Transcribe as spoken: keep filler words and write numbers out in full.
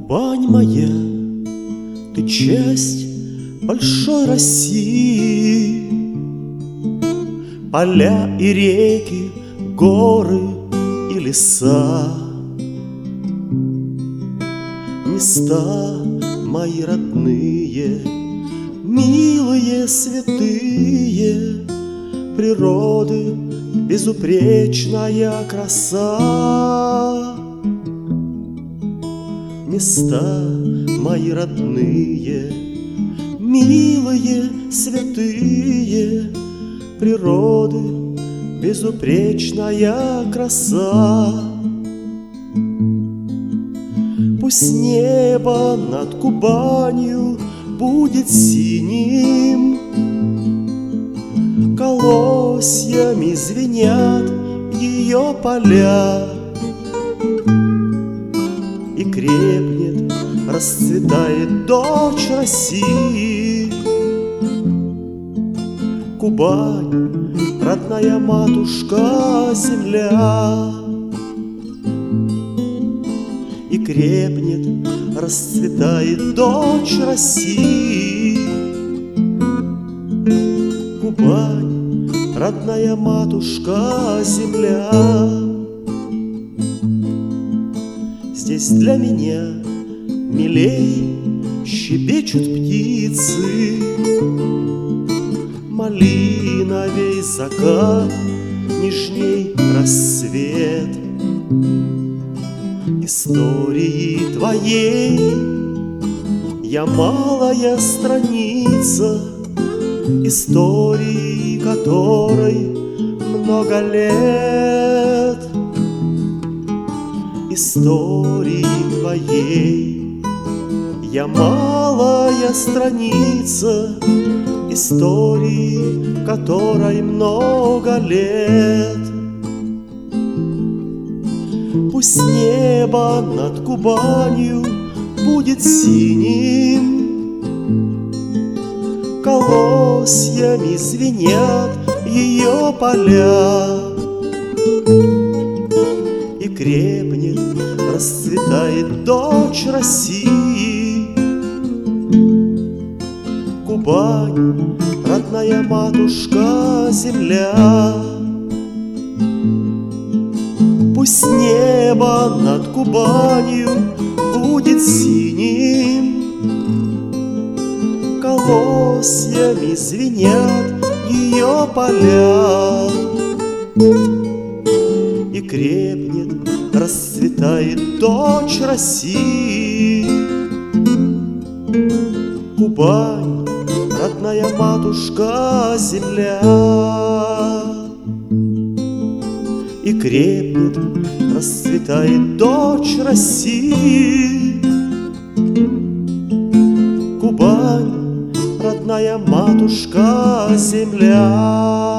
Кубань моя, ты часть большой России. Поля и реки, горы и леса, места мои родные, милые, святые, природы безупречная краса. Места мои родные, милые, святые, природы безупречная краса. Пусть небо над Кубанью будет синим, колосьями звенят ее поля, и крепнет, расцветает дочь России. Кубань, родная матушка земля, и крепнет, расцветает дочь России. Кубань, родная матушка земля. Здесь для меня милей щебечут птицы, малиновей закат, нежней рассвет. Истории твоей я малая страница, истории которой много лет. Истории твоей я малая страница, истории которой много лет. Пусть небо над Кубанью будет синим, колосьями звенят ее поля, и крепнет, расцветает дочь России. Кубань, родная матушка земля. Пусть небо над Кубанью будет синим, колосьями звенят ее поля, и крепнет, расцветает дочь России. Кубань, родная матушка земля, и крепнет, расцветает дочь России. Кубань, родная матушка земля.